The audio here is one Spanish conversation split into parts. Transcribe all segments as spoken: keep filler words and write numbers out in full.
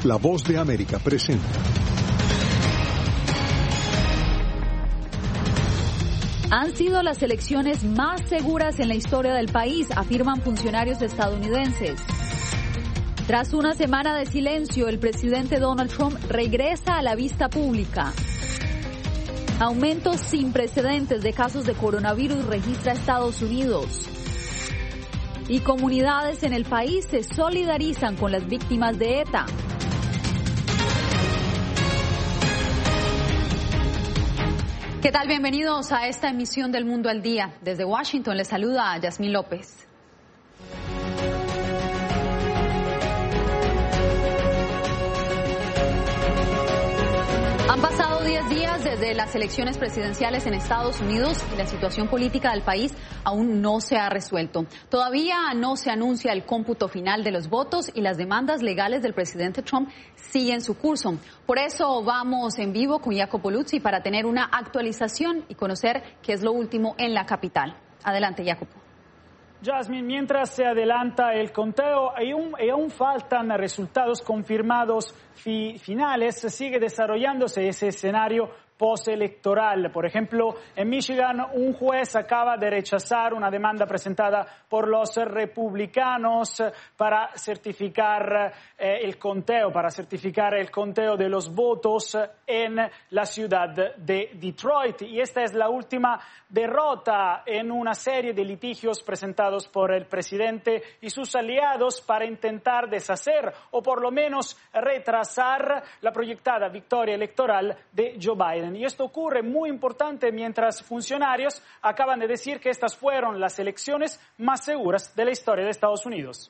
La Voz de América presenta. Han sido las elecciones más seguras en la historia del país, afirman funcionarios estadounidenses. Tras una semana de silencio, el presidente Donald Trump regresa a la vista pública. Aumentos sin precedentes de casos de coronavirus registra Estados Unidos. Y comunidades en el país se solidarizan con las víctimas de ETA. ¿Qué tal? Bienvenidos a esta emisión del Mundo al Día. Desde Washington les saluda Yasmín López. Han pasado diez días desde las elecciones presidenciales en Estados Unidos y la situación política del país aún no se ha resuelto. Todavía no se anuncia el cómputo final de los votos y las demandas legales del presidente Trump siguen su curso. Por eso vamos en vivo con Jacopo Luzzi para tener una actualización y conocer qué es lo último en la capital. Adelante, Jacopo. Jasmine, mientras se adelanta el conteo y aún, y aún faltan resultados confirmados fi, finales, sigue desarrollándose ese escenario postelectoral. Por ejemplo, en Michigan, un juez acaba de rechazar una demanda presentada por los republicanos para certificar eh, el conteo, para certificar el conteo de los votos en la ciudad de Detroit. Y esta es la última derrota en una serie de litigios presentados por el presidente y sus aliados para intentar deshacer o por lo menos retrasar la proyectada victoria electoral de Joe Biden. Y esto ocurre muy importante mientras funcionarios acaban de decir que estas fueron las elecciones más seguras de la historia de Estados Unidos.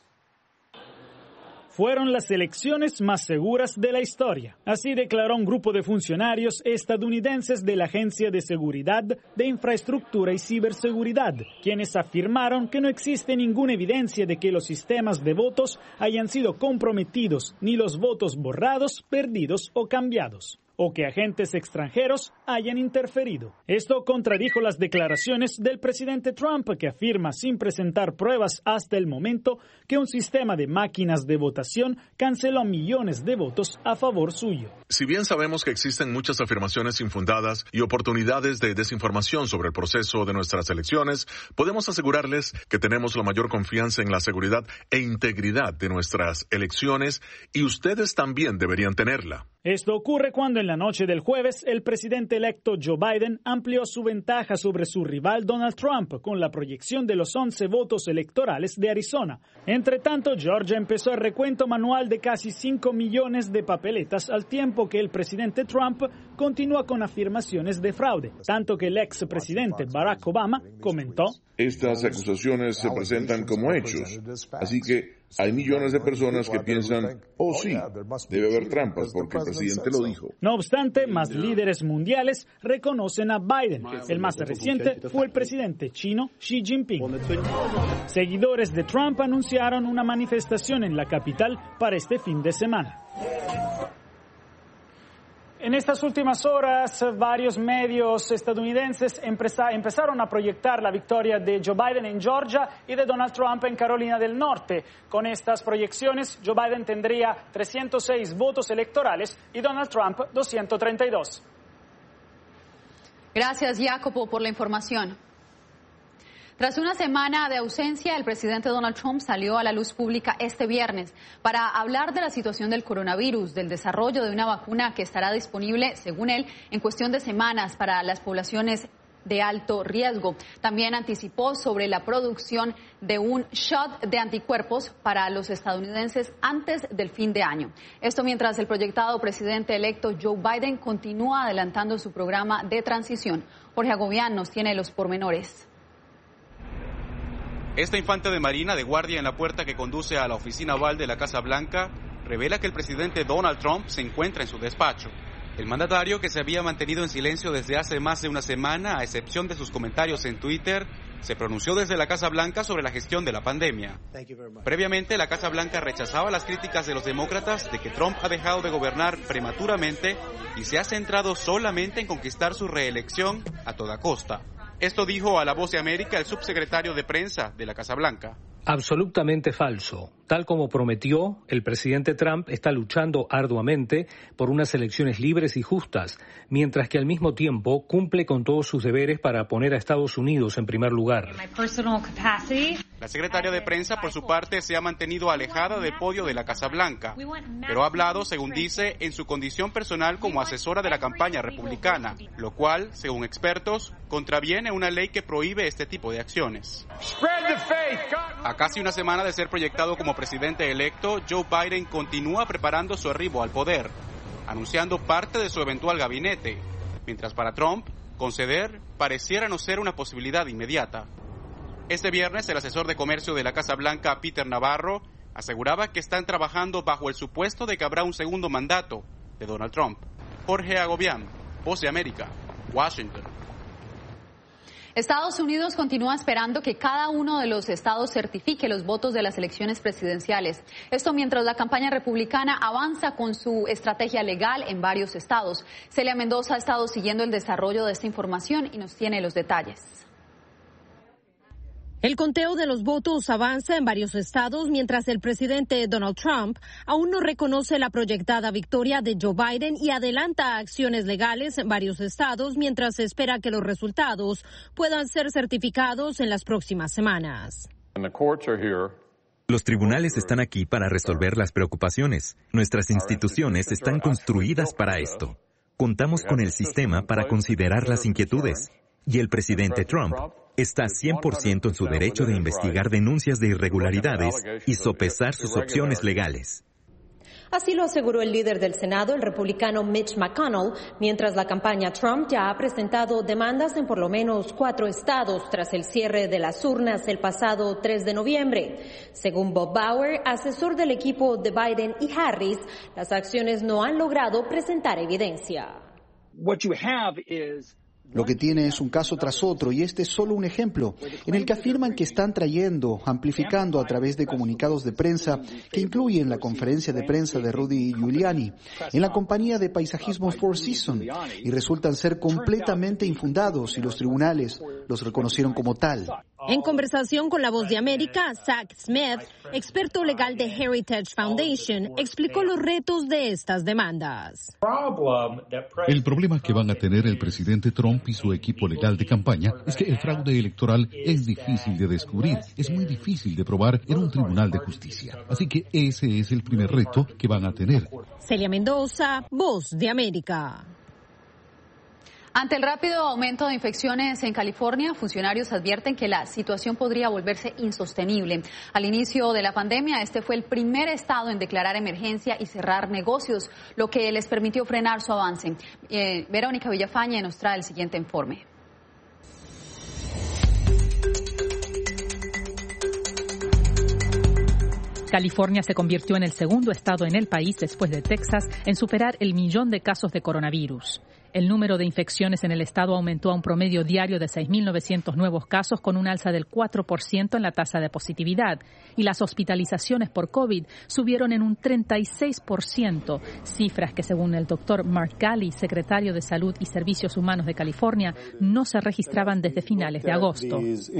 Fueron las elecciones más seguras de la historia. Así declaró un grupo de funcionarios estadounidenses de la Agencia de Seguridad de Infraestructura y Ciberseguridad, quienes afirmaron que no existe ninguna evidencia de que los sistemas de votos hayan sido comprometidos, ni los votos borrados, perdidos o cambiados, o que agentes extranjeros hayan interferido. Esto contradijo las declaraciones del presidente Trump, que afirma sin presentar pruebas hasta el momento que un sistema de máquinas de votación canceló millones de votos a favor suyo. Si bien sabemos que existen muchas afirmaciones infundadas y oportunidades de desinformación sobre el proceso de nuestras elecciones, podemos asegurarles que tenemos la mayor confianza en la seguridad e integridad de nuestras elecciones y ustedes también deberían tenerla. Esto ocurre cuando en la noche del jueves el presidente electo Joe Biden amplió su ventaja sobre su rival Donald Trump con la proyección de los once votos electorales de Arizona. Entre tanto, Georgia empezó el recuento manual de casi cinco millones de papeletas al tiempo que el presidente Trump continúa con afirmaciones de fraude, tanto que el expresidente Barack Obama comentó: estas acusaciones se presentan como hechos, así que hay millones de personas que piensan, oh sí, debe haber trampas porque el presidente lo dijo. No obstante, más líderes mundiales reconocen a Biden. El más reciente fue el presidente chino Xi Jinping. Seguidores de Trump anunciaron una manifestación en la capital para este fin de semana. En estas últimas horas, varios medios estadounidenses empezaron a proyectar la victoria de Joe Biden en Georgia y de Donald Trump en Carolina del Norte. Con estas proyecciones, Joe Biden tendría trescientos seis votos electorales y Donald Trump doscientos treinta y dos. Gracias, Jacopo, por la información. Tras una semana de ausencia, el presidente Donald Trump salió a la luz pública este viernes para hablar de la situación del coronavirus, del desarrollo de una vacuna que estará disponible, según él, en cuestión de semanas para las poblaciones de alto riesgo. También anticipó sobre la producción de un shot de anticuerpos para los estadounidenses antes del fin de año. Esto mientras el proyectado presidente electo Joe Biden continúa adelantando su programa de transición. Jorge Agobián nos tiene los pormenores. Esta infanta de marina de guardia en la puerta que conduce a la oficina oval de la Casa Blanca revela que el presidente Donald Trump se encuentra en su despacho. El mandatario, que se había mantenido en silencio desde hace más de una semana, a excepción de sus comentarios en Twitter, se pronunció desde la Casa Blanca sobre la gestión de la pandemia. Previamente, la Casa Blanca rechazaba las críticas de los demócratas de que Trump ha dejado de gobernar prematuramente y se ha centrado solamente en conquistar su reelección a toda costa. Esto dijo a La Voz de América el subsecretario de prensa de la Casa Blanca. Absolutamente falso. Tal como prometió, el presidente Trump está luchando arduamente por unas elecciones libres y justas, mientras que al mismo tiempo cumple con todos sus deberes para poner a Estados Unidos en primer lugar. La secretaria de prensa, por su parte, se ha mantenido alejada del podio de la Casa Blanca, pero ha hablado, según dice, en su condición personal como asesora de la campaña republicana, lo cual, según expertos, contraviene una ley que prohíbe este tipo de acciones. A casi una semana de ser proyectado como presidente electo, Joe Biden continúa preparando su arribo al poder, anunciando parte de su eventual gabinete, mientras para Trump, conceder pareciera no ser una posibilidad inmediata. Este viernes, el asesor de comercio de la Casa Blanca, Peter Navarro, aseguraba que están trabajando bajo el supuesto de que habrá un segundo mandato de Donald Trump. Jorge Agobián, Voz de América, Washington. Estados Unidos continúa esperando que cada uno de los estados certifique los votos de las elecciones presidenciales. Esto mientras la campaña republicana avanza con su estrategia legal en varios estados. Celia Mendoza ha estado siguiendo el desarrollo de esta información y nos tiene los detalles. El conteo de los votos avanza en varios estados mientras el presidente Donald Trump aún no reconoce la proyectada victoria de Joe Biden y adelanta acciones legales en varios estados mientras espera que los resultados puedan ser certificados en las próximas semanas. Los tribunales están aquí para resolver las preocupaciones. Nuestras instituciones están construidas para esto. Contamos con el sistema para considerar las inquietudes. Y el presidente Trump está cien por ciento en su derecho de investigar denuncias de irregularidades y sopesar sus opciones legales. Así lo aseguró el líder del Senado, el republicano Mitch McConnell, mientras la campaña Trump ya ha presentado demandas en por lo menos cuatro estados tras el cierre de las urnas el pasado tres de noviembre. Según Bob Bauer, asesor del equipo de Biden y Harris, las acciones no han logrado presentar evidencia. What you have is Lo que tiene es un caso tras otro y este es solo un ejemplo en el que afirman que están trayendo, amplificando a través de comunicados de prensa que incluyen la conferencia de prensa de Rudy Giuliani en la compañía de paisajismo Four Seasons y resultan ser completamente infundados y los tribunales los reconocieron como tal. En conversación con La Voz de América, Zach Smith, experto legal de Heritage Foundation, explicó los retos de estas demandas. El problema que van a tener el presidente Trump y su equipo legal de campaña es que el fraude electoral es difícil de descubrir, es muy difícil de probar en un tribunal de justicia. Así que ese es el primer reto que van a tener. Celia Mendoza, Voz de América. Ante el rápido aumento de infecciones en California, funcionarios advierten que la situación podría volverse insostenible. Al inicio de la pandemia, este fue el primer estado en declarar emergencia y cerrar negocios, lo que les permitió frenar su avance. Eh, Verónica Villafañe nos trae el siguiente informe. California se convirtió en el segundo estado en el país, después de Texas, en superar el millón de casos de coronavirus. El número de infecciones en el estado aumentó a un promedio diario de seis mil novecientos nuevos casos, con un alza del cuatro por ciento en la tasa de positividad. Y las hospitalizaciones por COVID subieron en un treinta y seis por ciento, cifras que, según el doctor Mark Ghaly, secretario de Salud y Servicios Humanos de California, no se registraban desde finales de agosto.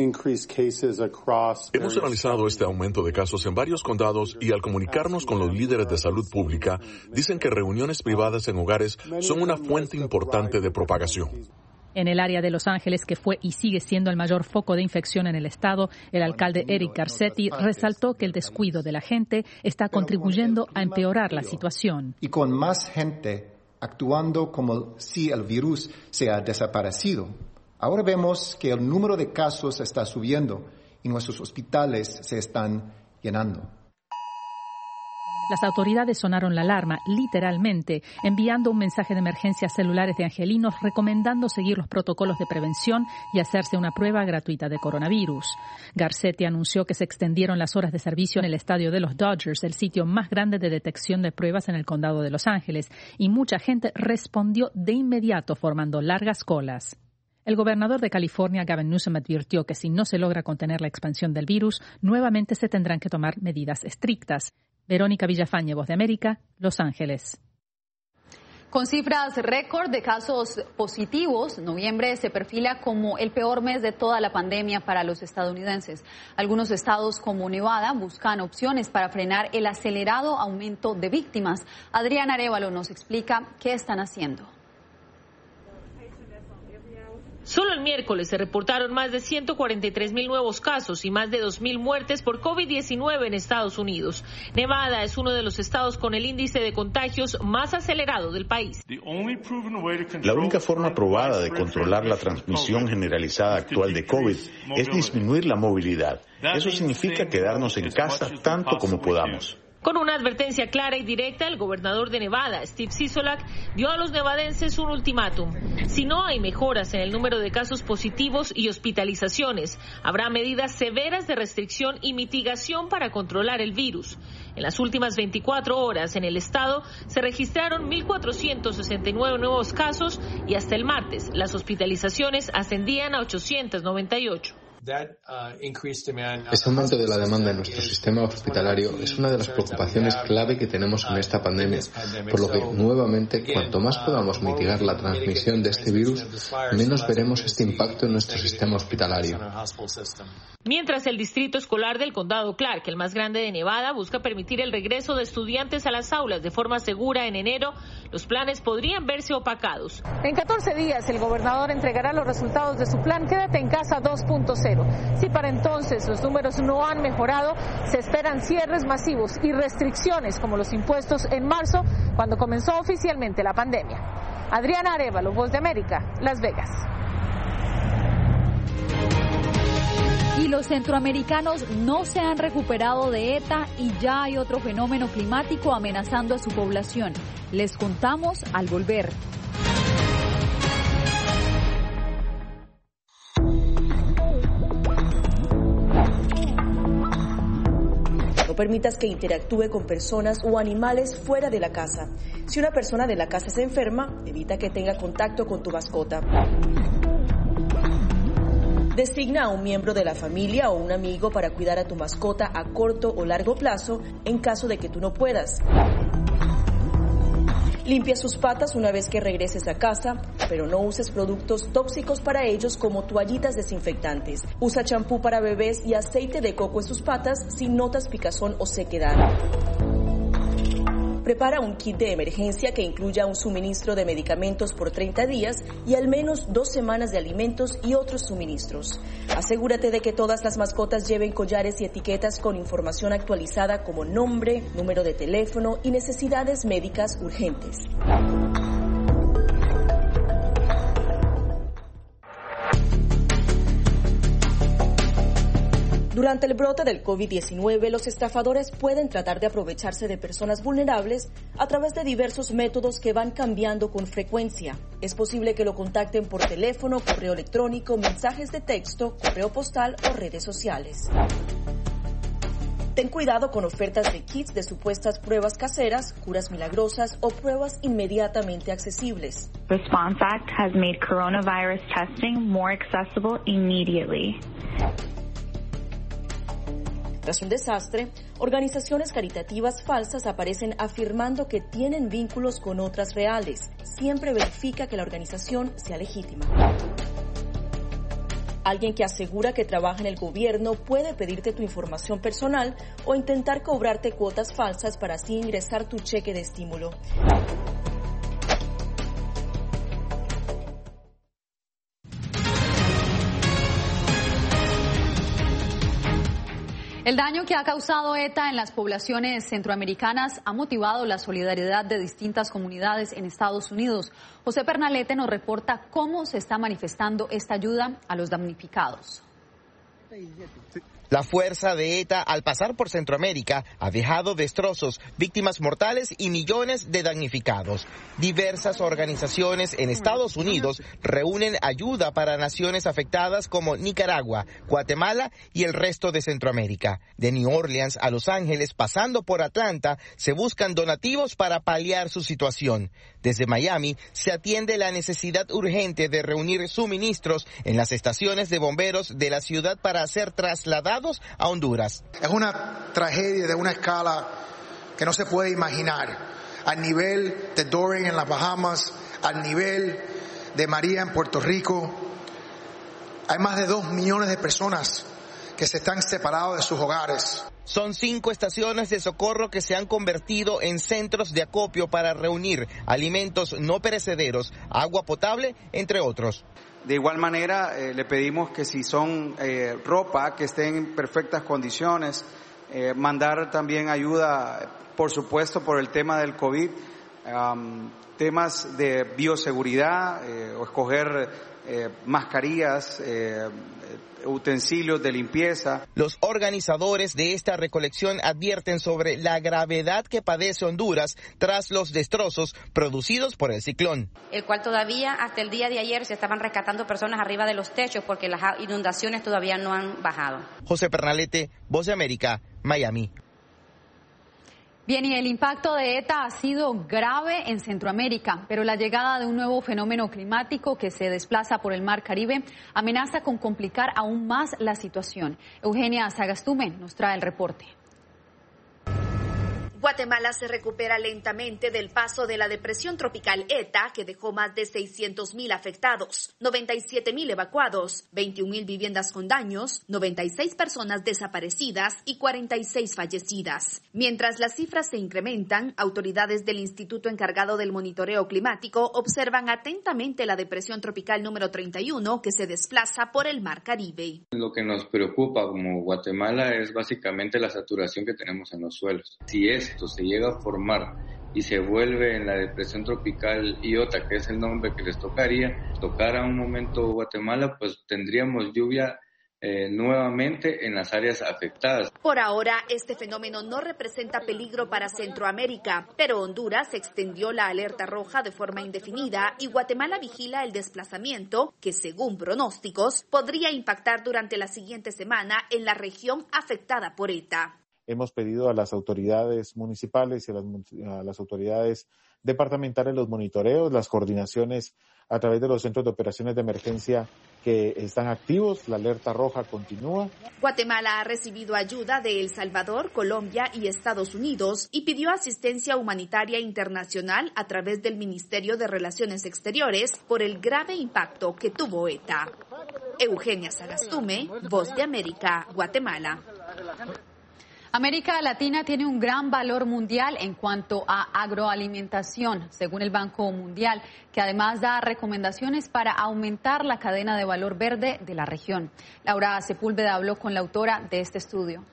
Hemos analizado este aumento de casos en varios condados y al comunicarnos con los líderes de salud pública, dicen que reuniones privadas en hogares son una fuente importante de propagación. En el área de Los Ángeles, que fue y sigue siendo el mayor foco de infección en el estado, el alcalde Eric Garcetti resaltó que el descuido de la gente está contribuyendo a empeorar la situación. Y con más gente actuando como si el virus se ha desaparecido. Ahora vemos que el número de casos está subiendo y nuestros hospitales se están llenando. Las autoridades sonaron la alarma, literalmente, enviando un mensaje de emergencia a celulares de angelinos recomendando seguir los protocolos de prevención y hacerse una prueba gratuita de coronavirus. Garcetti anunció que se extendieron las horas de servicio en el estadio de los Dodgers, el sitio más grande de detección de pruebas en el condado de Los Ángeles, y mucha gente respondió de inmediato formando largas colas. El gobernador de California, Gavin Newsom, advirtió que si no se logra contener la expansión del virus, nuevamente se tendrán que tomar medidas estrictas. Verónica Villafañe, Voz de América, Los Ángeles. Con cifras récord de casos positivos, noviembre se perfila como el peor mes de toda la pandemia para los estadounidenses. Algunos estados como Nevada buscan opciones para frenar el acelerado aumento de víctimas. Adriana Arévalo nos explica qué están haciendo. Solo el miércoles se reportaron más de ciento cuarenta y tres mil nuevos casos y más de dos mil muertes por COVID diecinueve en Estados Unidos. Nevada es uno de los estados con el índice de contagios más acelerado del país. La única forma probada de controlar la transmisión generalizada actual de COVID es disminuir la movilidad. Eso significa quedarnos en casa tanto como podamos. Con una advertencia clara y directa, el gobernador de Nevada, Steve Sisolak, dio a los nevadenses un ultimátum. Si no hay mejoras en el número de casos positivos y hospitalizaciones, habrá medidas severas de restricción y mitigación para controlar el virus. En las últimas veinticuatro horas en el estado se registraron mil cuatrocientos sesenta y nueve nuevos casos y hasta el martes las hospitalizaciones ascendían a ochocientos noventa y ocho. Ese aumento de la demanda en nuestro sistema hospitalario es una de las preocupaciones clave que tenemos en esta pandemia, por lo que, nuevamente, cuanto más podamos mitigar la transmisión de este virus, menos veremos este impacto en nuestro sistema hospitalario. Mientras el distrito escolar del condado Clark, el más grande de Nevada, busca permitir el regreso de estudiantes a las aulas de forma segura en enero, los planes podrían verse opacados. En catorce días, el gobernador entregará los resultados de su plan Quédate en casa dos punto cero. Si para entonces los números no han mejorado, se esperan cierres masivos y restricciones como los impuestos en marzo, cuando comenzó oficialmente la pandemia. Adriana Arévalo, Voz de América, Las Vegas. Y los centroamericanos no se han recuperado de ETA y ya hay otro fenómeno climático amenazando a su población. Les contamos al volver. No permitas que interactúe con personas o animales fuera de la casa. Si una persona de la casa se enferma, evita que tenga contacto con tu mascota. Designa a un miembro de la familia o un amigo para cuidar a tu mascota a corto o largo plazo en caso de que tú no puedas. Limpia sus patas una vez que regreses a casa, pero no uses productos tóxicos para ellos como toallitas desinfectantes. Usa champú para bebés y aceite de coco en sus patas si notas picazón o sequedad. Prepara un kit de emergencia que incluya un suministro de medicamentos por treinta días y al menos dos semanas de alimentos y otros suministros. Asegúrate de que todas las mascotas lleven collares y etiquetas con información actualizada como nombre, número de teléfono y necesidades médicas urgentes. Durante el brote del COVID diecinueve, los estafadores pueden tratar de aprovecharse de personas vulnerables a través de diversos métodos que van cambiando con frecuencia. Es posible que lo contacten por teléfono, correo electrónico, mensajes de texto, correo postal o redes sociales. Ten cuidado con ofertas de kits de supuestas pruebas caseras, curas milagrosas o pruebas inmediatamente accesibles. Response Act has made coronavirus testing more accessible immediately. Tras un desastre, organizaciones caritativas falsas aparecen afirmando que tienen vínculos con otras reales. Siempre verifica que la organización sea legítima. Alguien que asegura que trabaja en el gobierno puede pedirte tu información personal o intentar cobrarte cuotas falsas para así ingresar tu cheque de estímulo. El daño que ha causado ETA en las poblaciones centroamericanas ha motivado la solidaridad de distintas comunidades en Estados Unidos. José Pernalete nos reporta cómo se está manifestando esta ayuda a los damnificados. La fuerza de ETA al pasar por Centroamérica ha dejado destrozos, víctimas mortales y millones de damnificados. Diversas organizaciones en Estados Unidos reúnen ayuda para naciones afectadas como Nicaragua, Guatemala y el resto de Centroamérica. De New Orleans a Los Ángeles, pasando por Atlanta, se buscan donativos para paliar su situación. Desde Miami se atiende la necesidad urgente de reunir suministros en las estaciones de bomberos de la ciudad para ser trasladados a Honduras. Es una tragedia de una escala que no se puede imaginar. al nivel de Dorian en las Bahamas, al nivel de María en Puerto Rico. Hay más de dos millones de personas que se están separados de sus hogares. Son cinco estaciones de socorro que se han convertido en centros de acopio para reunir alimentos no perecederos, agua potable, entre otros. De igual manera, eh, le pedimos que si son eh, ropa que esté en perfectas condiciones, eh, mandar también ayuda, por supuesto, por el tema del COVID, um, temas de bioseguridad, eh, o escoger eh, mascarillas, eh, utensilios de limpieza. Los organizadores de esta recolección advierten sobre la gravedad que padece Honduras tras los destrozos producidos por el ciclón. El cual todavía hasta el día de ayer se estaban rescatando personas arriba de los techos porque las inundaciones todavía no han bajado. José Pernalete, Voz de América, Miami. Bien, y el impacto de ETA ha sido grave en Centroamérica, pero la llegada de un nuevo fenómeno climático que se desplaza por el Mar Caribe amenaza con complicar aún más la situación. Eugenia Sagastume nos trae el reporte. Guatemala se recupera lentamente del paso de la depresión tropical ETA, que dejó más de seiscientos mil afectados, noventa y siete mil evacuados, veintiún mil viviendas con daños, noventa y seis personas desaparecidas y cuarenta y seis fallecidas. Mientras las cifras se incrementan, autoridades del instituto encargado del monitoreo climático observan atentamente la depresión tropical número treinta y uno que se desplaza por el Mar Caribe. Lo que nos preocupa como Guatemala es básicamente la saturación que tenemos en los suelos. Si es se llega a formar y se vuelve en la depresión tropical Iota, que es el nombre que les tocaría, tocar a un momento Guatemala, pues tendríamos lluvia eh, nuevamente en las áreas afectadas. Por ahora, este fenómeno no representa peligro para Centroamérica, pero Honduras extendió la alerta roja de forma indefinida y Guatemala vigila el desplazamiento que, según pronósticos, podría impactar durante la siguiente semana en la región afectada por ETA. Hemos pedido a las autoridades municipales y a las, a las autoridades departamentales los monitoreos, las coordinaciones a través de los centros de operaciones de emergencia que están activos. La alerta roja continúa. Guatemala ha recibido ayuda de El Salvador, Colombia y Estados Unidos y pidió asistencia humanitaria internacional a través del Ministerio de Relaciones Exteriores por el grave impacto que tuvo ETA. Eugenia Sagastume, Voz de América, Guatemala. América Latina tiene un gran valor mundial en cuanto a agroalimentación, según el Banco Mundial, que además da recomendaciones para aumentar la cadena de valor verde de la región. Laura Sepúlveda habló con la autora de este estudio.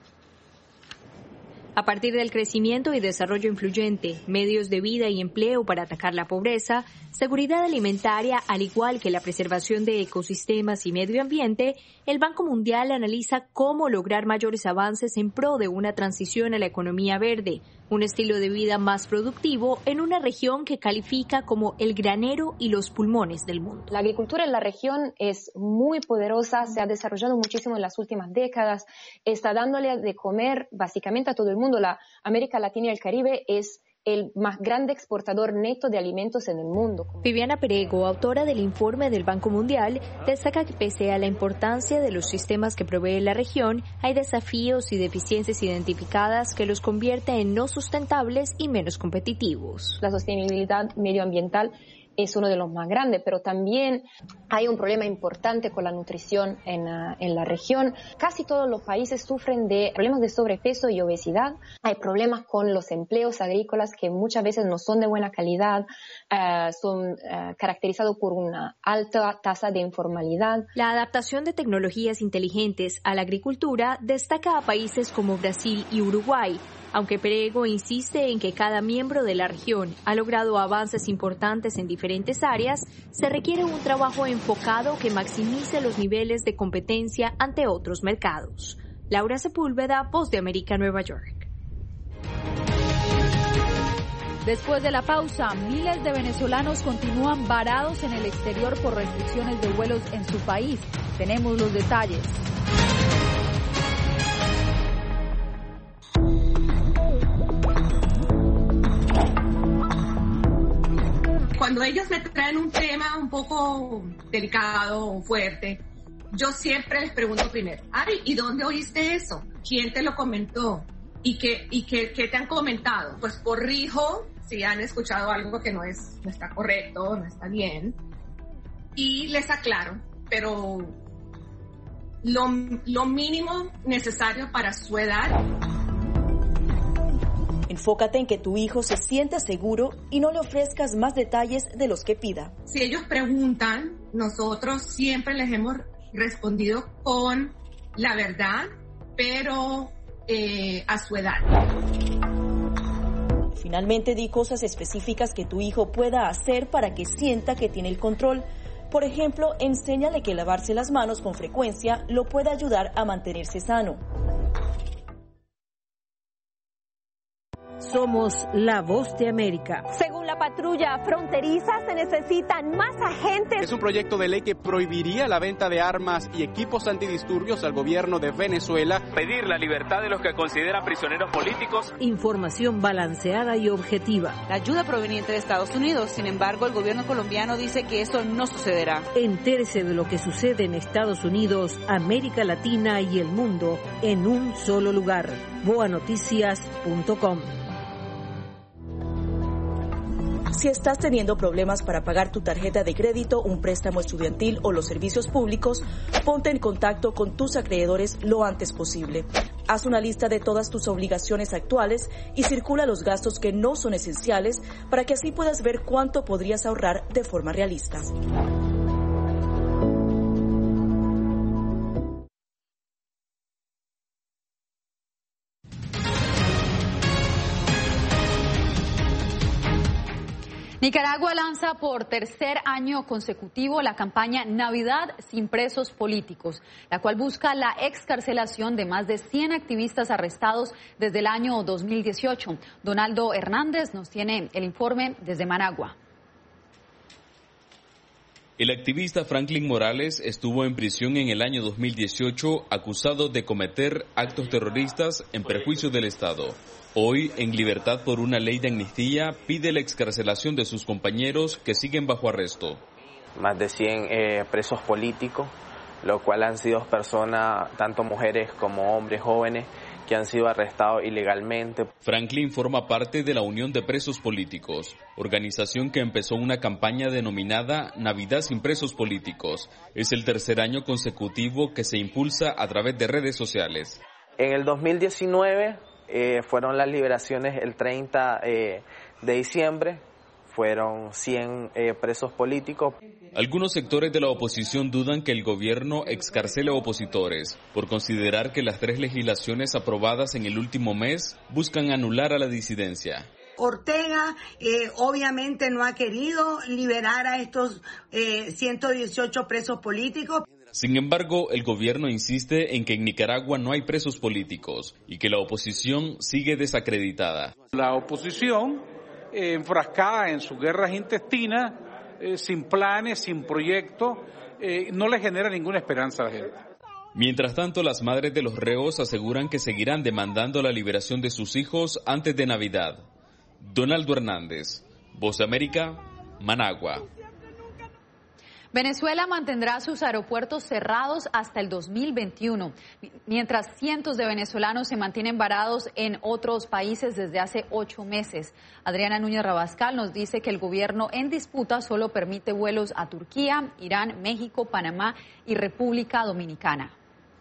A partir del crecimiento y desarrollo influyente, medios de vida y empleo para atacar la pobreza, seguridad alimentaria, al igual que la preservación de ecosistemas y medio ambiente, el Banco Mundial analiza cómo lograr mayores avances en pro de una transición a la economía verde, un estilo de vida más productivo en una región que califica como el granero y los pulmones del mundo. La agricultura en la región es muy poderosa, se ha desarrollado muchísimo en las últimas décadas, está dándole de comer básicamente a todo el mundo. La América Latina y el Caribe es el más grande exportador neto de alimentos en el mundo. Viviana Perego, autora del informe del Banco Mundial, destaca que pese a la importancia de los sistemas que provee la región, hay desafíos y deficiencias identificadas que los convierte en no sustentables y menos competitivos. La sostenibilidad medioambiental es uno de los más grandes, pero también hay un problema importante con la nutrición en, uh, en la región. Casi todos los países sufren de problemas de sobrepeso y obesidad. Hay problemas con los empleos agrícolas que muchas veces no son de buena calidad, uh, son uh, caracterizados por una alta tasa de informalidad. La adaptación de tecnologías inteligentes a la agricultura destaca a países como Brasil y Uruguay, aunque Perego insiste en que cada miembro de la región ha logrado avances importantes en diferentes áreas, se requiere un trabajo enfocado que maximice los niveles de competencia ante otros mercados. Laura Sepúlveda, Voz de América, Nueva York. Después de la pausa, miles de venezolanos continúan varados en el exterior por restricciones de vuelos en su país. Tenemos los detalles. Cuando ellos me traen un tema un poco delicado, fuerte, yo siempre les pregunto primero, Ari, ¿y dónde oíste eso? ¿Quién te lo comentó? ¿Y qué, y qué, qué te han comentado? Pues corrijo si han escuchado algo que no es, no está correcto, no está bien, y les aclaro, pero lo, lo mínimo necesario para su edad. Enfócate en que tu hijo se sienta seguro y no le ofrezcas más detalles de los que pida. Si ellos preguntan, nosotros siempre les hemos respondido con la verdad, pero eh, a su edad. Finalmente, di cosas específicas que tu hijo pueda hacer para que sienta que tiene el control. Por ejemplo, enséñale que lavarse las manos con frecuencia lo puede ayudar a mantenerse sano. Somos la voz de América. Según la patrulla fronteriza, se necesitan más agentes. Es un proyecto de ley que prohibiría la venta de armas y equipos antidisturbios al gobierno de Venezuela. Pedir la libertad de los que consideran prisioneros políticos. Información balanceada y objetiva. La ayuda proveniente de Estados Unidos. Sin embargo, el gobierno colombiano dice que eso no sucederá. Entérese de lo que sucede en Estados Unidos, América Latina y el mundo en un solo lugar. boa noticias punto com. Si estás teniendo problemas para pagar tu tarjeta de crédito, un préstamo estudiantil o los servicios públicos, ponte en contacto con tus acreedores lo antes posible. Haz una lista de todas tus obligaciones actuales y circula los gastos que no son esenciales para que así puedas ver cuánto podrías ahorrar de forma realista. Nicaragua lanza por tercer año consecutivo la campaña Navidad sin presos políticos, la cual busca la excarcelación de más de cien activistas arrestados desde el año dos mil dieciocho. Donaldo Hernández nos tiene el informe desde Managua. El activista Franklin Morales estuvo en prisión en el año dos mil dieciocho acusado de cometer actos terroristas en perjuicio del Estado. Hoy, en libertad por una ley de amnistía, pide la excarcelación de sus compañeros que siguen bajo arresto. Más de cien eh, presos políticos, lo cual han sido personas, tanto mujeres como hombres jóvenes, que han sido arrestados ilegalmente. Franklin forma parte de la Unión de Presos Políticos, organización que empezó una campaña denominada Navidad sin presos políticos. Es el tercer año consecutivo que se impulsa a través de redes sociales. En el dos mil diecinueve eh, fueron las liberaciones el treinta eh, de diciembre. Fueron cien eh, presos políticos. Algunos sectores de la oposición dudan que el gobierno excarcele opositores por considerar que las tres legislaciones aprobadas en el último mes buscan anular a la disidencia. Ortega eh, obviamente no ha querido liberar a estos eh, ciento dieciocho presos políticos. Sin embargo, el gobierno insiste en que en Nicaragua no hay presos políticos y que la oposición sigue desacreditada. La oposición Eh, enfrascada en sus guerras intestinas, eh, sin planes, sin proyectos, eh, no le genera ninguna esperanza a la gente. Mientras tanto, las madres de los reos aseguran que seguirán demandando la liberación de sus hijos antes de Navidad. Donaldo Hernández, Voz de América, Managua. Venezuela mantendrá sus aeropuertos cerrados hasta el dos mil veintiuno, mientras cientos de venezolanos se mantienen varados en otros países desde hace ocho meses. Adriana Núñez Rabascal nos dice que el gobierno en disputa solo permite vuelos a Turquía, Irán, México, Panamá y República Dominicana.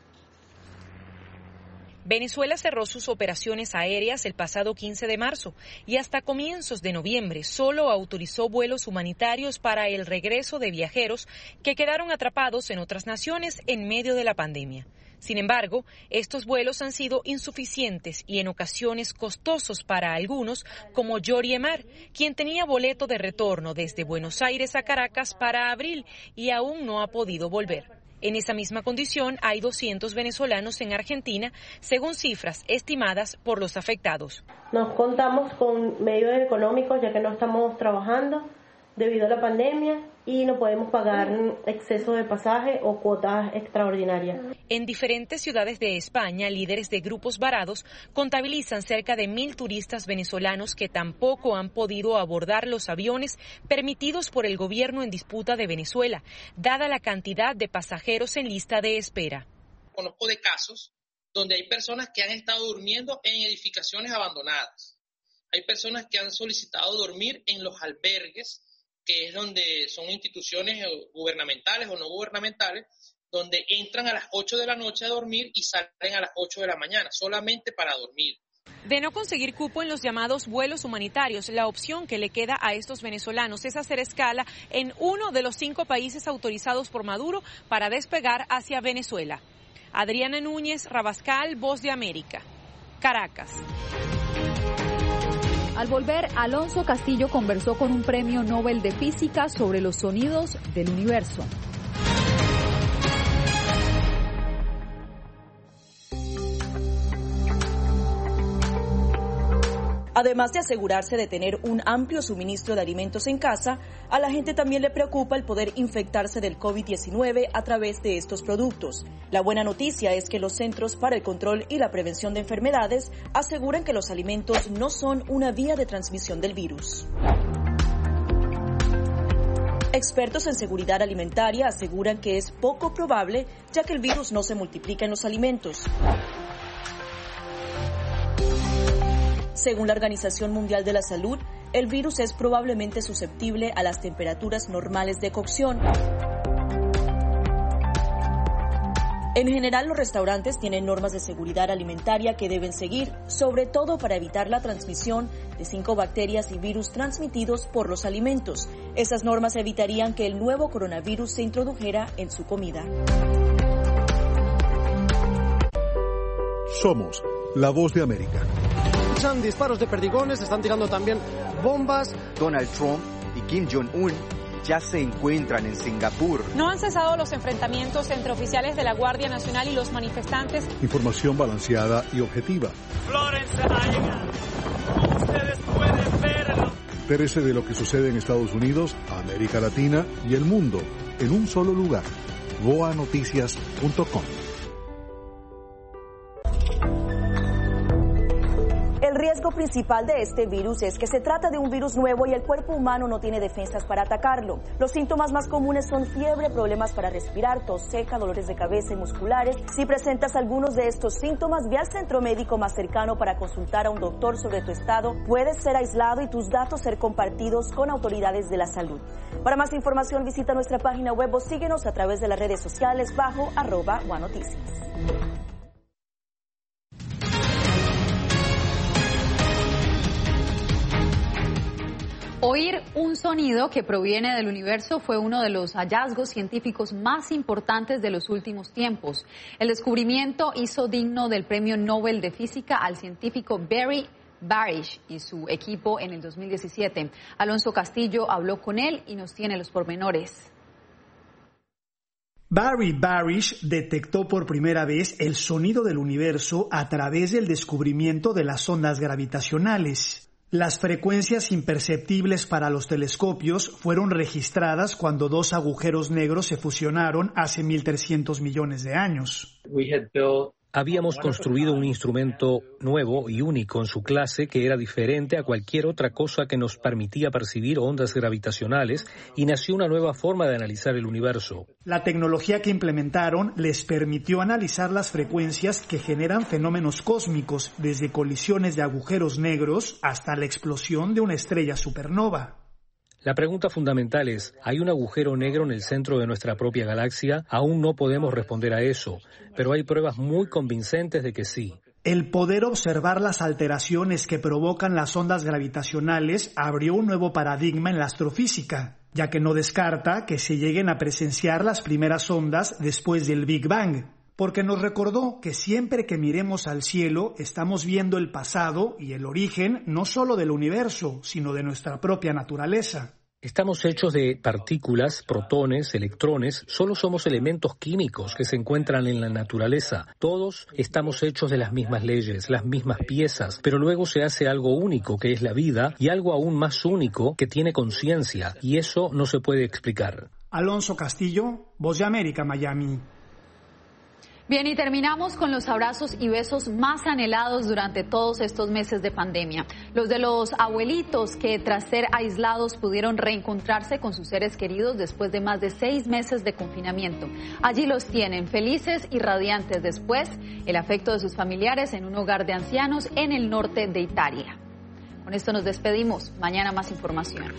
Venezuela cerró sus operaciones aéreas el pasado quince de marzo y hasta comienzos de noviembre solo autorizó vuelos humanitarios para el regreso de viajeros que quedaron atrapados en otras naciones en medio de la pandemia. Sin embargo, estos vuelos han sido insuficientes y en ocasiones costosos para algunos, como Yori Emar, quien tenía boleto de retorno desde Buenos Aires a Caracas para abril y aún no ha podido volver. En esa misma condición hay doscientos venezolanos en Argentina, según cifras estimadas por los afectados. Nos contamos con medios económicos ya que no estamos trabajando debido a la pandemia y no podemos pagar exceso de pasaje o cuotas extraordinarias. En diferentes ciudades de España, líderes de grupos varados contabilizan cerca de mil turistas venezolanos que tampoco han podido abordar los aviones permitidos por el gobierno en disputa de Venezuela, dada la cantidad de pasajeros en lista de espera. Conozco de casos donde hay personas que han estado durmiendo en edificaciones abandonadas. Hay personas que han solicitado dormir en los albergues, que es donde son instituciones gubernamentales o no gubernamentales, donde entran a las ocho de la noche a dormir y salen a las ocho de la mañana, solamente para dormir. De no conseguir cupo en los llamados vuelos humanitarios, la opción que le queda a estos venezolanos es hacer escala en uno de los cinco países autorizados por Maduro para despegar hacia Venezuela. Adriana Núñez, Rabascal, Voz de América, Caracas. Al volver, Alonso Castillo conversó con un premio Nobel de Física sobre los sonidos del universo. Además de asegurarse de tener un amplio suministro de alimentos en casa, a la gente también le preocupa el poder infectarse del COVID diecinueve a través de estos productos. La buena noticia es que los Centros para el Control y la Prevención de Enfermedades aseguran que los alimentos no son una vía de transmisión del virus. Expertos en seguridad alimentaria aseguran que es poco probable, ya que el virus no se multiplica en los alimentos. Según la Organización Mundial de la Salud, el virus es probablemente susceptible a las temperaturas normales de cocción. En general, los restaurantes tienen normas de seguridad alimentaria que deben seguir, sobre todo para evitar la transmisión de cinco bacterias y virus transmitidos por los alimentos. Esas normas evitarían que el nuevo coronavirus se introdujera en su comida. Somos la Voz de América. Escuchan disparos de perdigones, están tirando también bombas. Donald Trump y Kim Jong-un ya se encuentran en Singapur. No han cesado los enfrentamientos entre oficiales de la Guardia Nacional y los manifestantes. Información balanceada y objetiva. Florence Nightingale, como ustedes pueden verlo. Entérese de lo que sucede en Estados Unidos, América Latina y el mundo en un solo lugar. voa noticias punto com. El riesgo principal de este virus es que se trata de un virus nuevo y el cuerpo humano no tiene defensas para atacarlo. Los síntomas más comunes son fiebre, problemas para respirar, tos seca, dolores de cabeza y musculares. Si presentas algunos de estos síntomas, ve al centro médico más cercano para consultar a un doctor sobre tu estado. Puedes ser aislado y tus datos ser compartidos con autoridades de la salud. Para más información, visita nuestra página web o síguenos a través de las redes sociales bajo arroba voa noticias. Oír un sonido que proviene del universo fue uno de los hallazgos científicos más importantes de los últimos tiempos. El descubrimiento hizo digno del Premio Nobel de Física al científico Barry Barish y su equipo en el dos mil diecisiete. Alonso Castillo habló con él y nos tiene los pormenores. Barry Barish detectó por primera vez el sonido del universo a través del descubrimiento de las ondas gravitacionales. Las frecuencias imperceptibles para los telescopios fueron registradas cuando dos agujeros negros se fusionaron hace mil trescientos millones de años. Habíamos construido un instrumento nuevo y único en su clase que era diferente a cualquier otra cosa que nos permitía percibir ondas gravitacionales y nació una nueva forma de analizar el universo. La tecnología que implementaron les permitió analizar las frecuencias que generan fenómenos cósmicos, desde colisiones de agujeros negros hasta la explosión de una estrella supernova. La pregunta fundamental es, ¿hay un agujero negro en el centro de nuestra propia galaxia? Aún no podemos responder a eso, pero hay pruebas muy convincentes de que sí. El poder observar las alteraciones que provocan las ondas gravitacionales abrió un nuevo paradigma en la astrofísica, ya que no descarta que se lleguen a presenciar las primeras ondas después del Big Bang, porque nos recordó que siempre que miremos al cielo estamos viendo el pasado y el origen no solo del universo, sino de nuestra propia naturaleza. Estamos hechos de partículas, protones, electrones, solo somos elementos químicos que se encuentran en la naturaleza. Todos estamos hechos de las mismas leyes, las mismas piezas, pero luego se hace algo único que es la vida y algo aún más único que tiene conciencia, y eso no se puede explicar. Alonso Castillo, Voz de América, Miami. Bien, y terminamos con los abrazos y besos más anhelados durante todos estos meses de pandemia. Los de los abuelitos que tras ser aislados pudieron reencontrarse con sus seres queridos después de más de seis meses de confinamiento. Allí los tienen, felices y radiantes después, el afecto de sus familiares en un hogar de ancianos en el norte de Italia. Con esto nos despedimos. Mañana más información.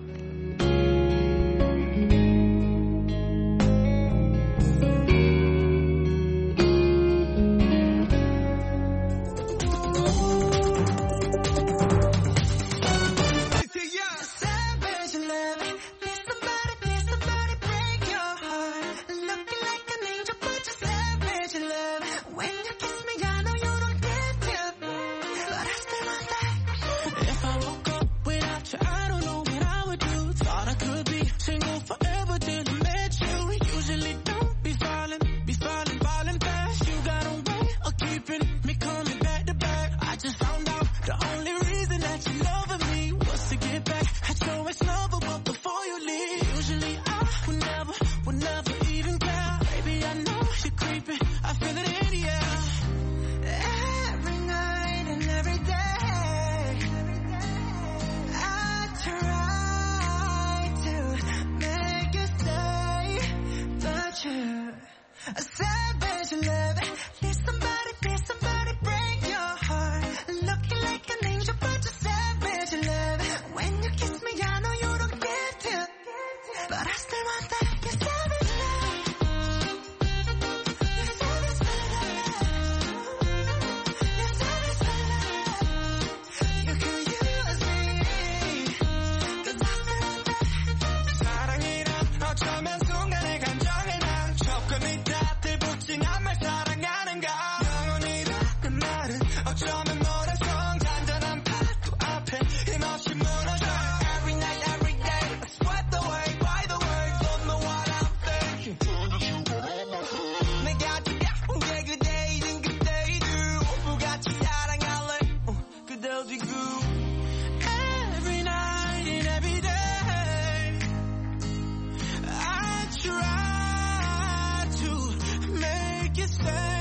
Every night and every day I try to make you stay.